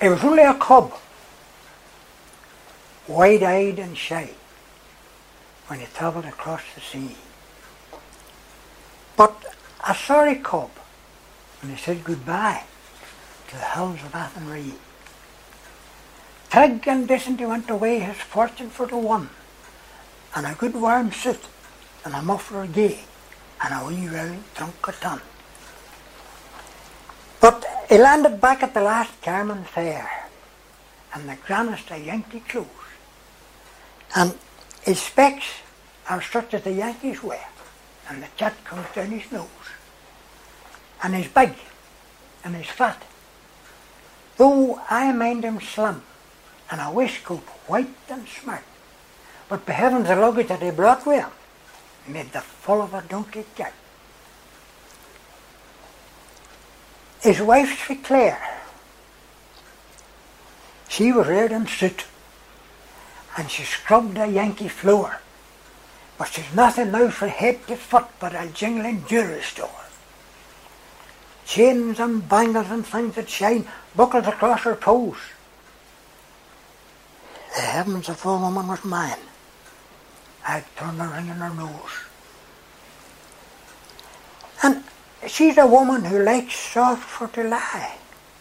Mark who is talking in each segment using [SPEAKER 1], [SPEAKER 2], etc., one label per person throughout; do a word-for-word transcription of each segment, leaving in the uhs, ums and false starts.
[SPEAKER 1] He was only a cub, wide-eyed and shy, when he travelled across the sea. But a sorry cub when he said goodbye to the hills of Athenry. Trig and decent he went away, his fortune for the one, and a good warm suit, and a muffler gay, and a wee round trunk of ton. But he landed back at the last Carman Fair, in the grandest of Yankee clothes, and his specs are such as the Yankees wear, and the chat comes down his nose, and he's big, and he's fat, though I mind him slim, and a waistcoat white and smart, but by heavens the luggage that he brought with him made the full of a donkey cart. His wife's for Clare. She was reared in soot, and she scrubbed a Yankee floor, but she's nothing now from head to foot but a jingling jewelry store. Chains and bangles and things that shine buckled across her toes. The heavens, if a woman was mine, I'd turn the ring in her nose. And she's a woman who likes soft for to lie.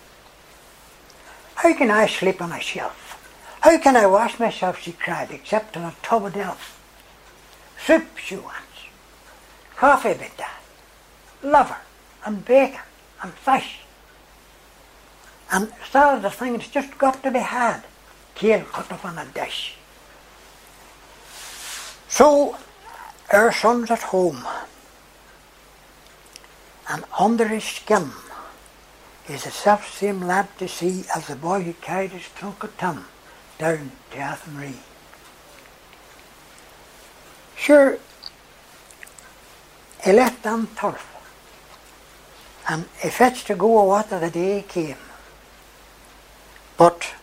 [SPEAKER 1] How can I sleep on a shelf? How can I wash myself, she cried, except in a tub of delf? Soup she wants, coffee with that, liver and bacon and fish. And still the thing that's just got to be had, kale cut up on a dish. So our son's at home, and under his skin is the self-same lad to see as the boy who carried his trunk of tin down to Athenry. Sure, he left on turf, and he fetched to go a water the day he came. But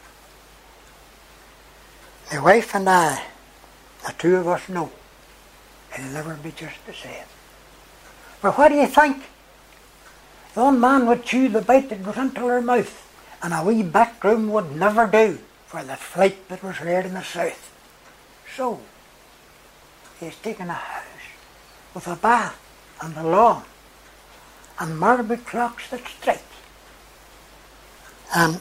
[SPEAKER 1] my wife and I, the two of us know, it'll never be just the same. But what do you think? The one man would chew the bite that goes into her mouth, and a wee back room would never do for the flight that was reared in the south. So, he's taken a house with a bath and a lawn, and marble clocks that strike. And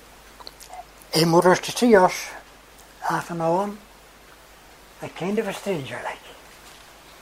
[SPEAKER 1] he motors to see us half an hour, a kind of a stranger like.